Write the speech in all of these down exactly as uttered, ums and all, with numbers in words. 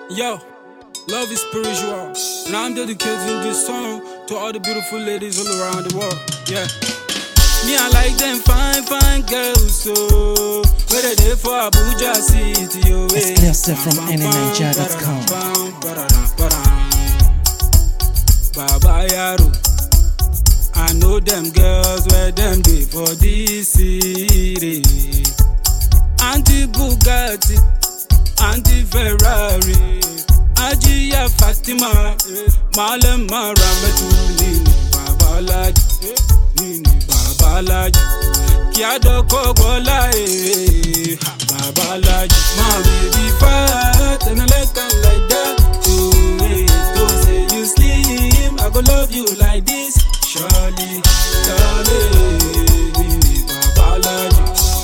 Yo, love is spiritual, and I'm dedicating this song to all the beautiful ladies all around the world. Yeah, me I like them fine, fine girls. So where they there for Abuja City? Oh, exclusive from N N Nigeria dot com. Baba Yaro, I know them girls where them dey for this city. Auntie Bugatti, Auntie Ferrari, Ajia Fatima, Malem Marametu, Nini Babalaji, Nini Babalaji, Kiado Kogola, Babalaji. My baby fat and I like them like that. Oh, hey, don't say you slim, I go love you like this. Surely, surely, Nini Babalaji,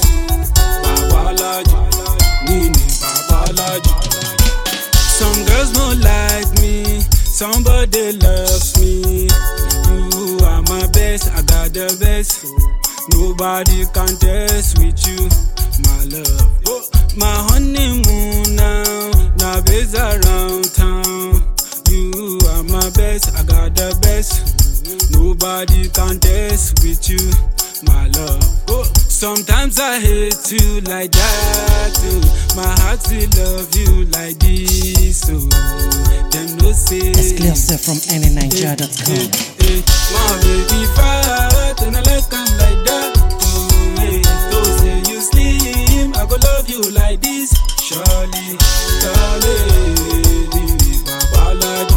Babalaji, Nini Babalaji. Some girls don't like me, somebody loves me. You are my best, I got the best. Nobody can test with you, my love. Oh, my honeymoon now, now based around town. You are my best, I got the best. Nobody can test with you, my love. Oh, sometimes I hate you like that, oh. My heart will love you like this, so oh. Them no say exclusive from N N Nigeria dot com. Hey, hey, hey. My baby fat and I like them like that. Oh, hey, don't say you slim, I go love you like this. Surely, surely, Nini Babalaji,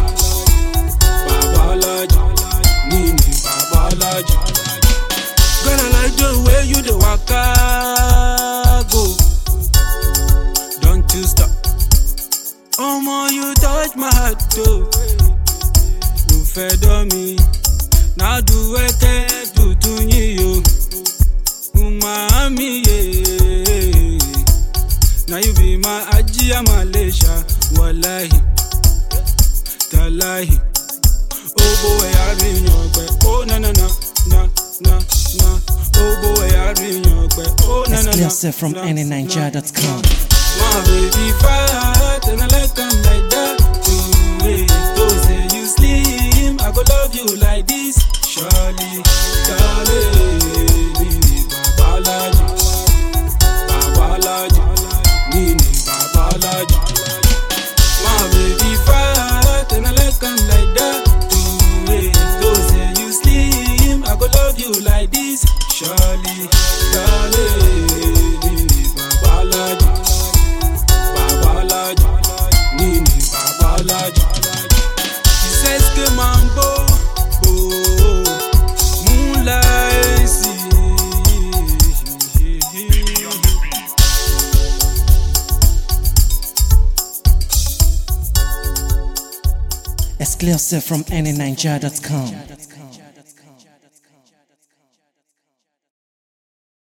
Babalaji, Nini Babalaji. Girl, I like the way you the waka go. Don't you stop. Oh, more you touch my heart too. You fed on me. Now do what I do to you. Umami, yeah. Now you be my Ajia Malaysia. Wallahi, Talahi. Oh boy, I bring your back. Oh na na na na na na. Oh boy, I bring your back. Oh na na na. Exclusive from N N Nigeria dot com. My baby fat and I like them like that. Oh, hey, don't say you slim, I go love you like this. Surely, surely, Nini Babalaji, Babalaji, Nini Babalaji. My baby fat and I like them like that. Oh, hey, don't say you slim, I go love you like this. Surely, surely, Nini Babalaji, Babalaji, Nini Babalaji. She says que mambo, oh, moonlight see. Exclusive from N N Nigeria dot com.